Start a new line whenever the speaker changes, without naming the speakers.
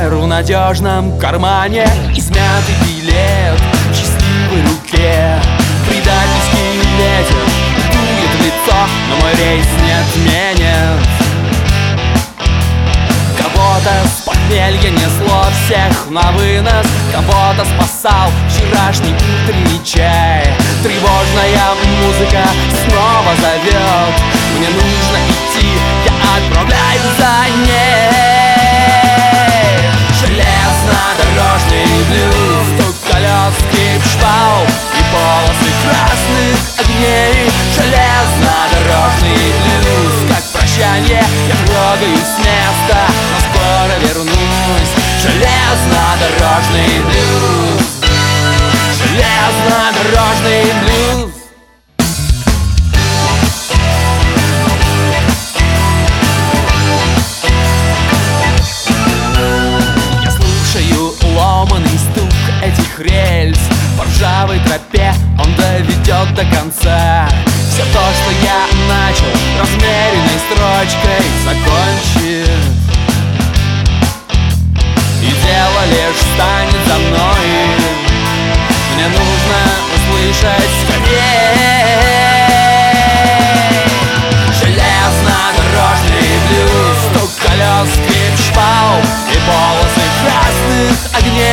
доллар в надежном кармане, измятый билет в счастливой руке. Предательский ветер дует в лицо, но мой рейс не отменит. Кого-то с похмелья несло всех на вынос, кого-то спасал вчерашний утренний чай. Тревожная музыка снова зовет, мне нужно идти, я отправляюсь за ней. Железнодорожный блюз, стук колес, скрип шпал и полосы красных огней. Железнодорожный блюз, как прощанье, я трогаюсь с места, но скоро вернусь. Железнодорожный блюз, железнодорожный блюз. Я слушаю ломаный стук этих рельс, по ржавой тропе он доведет до конца. Все то, что я начал, размеренной строчкой закончит, и дело лишь станет за мной. Мне нужно услышать скорей. Железнодорожный блюз, стук колес, скрип шпал и полосы красных огней.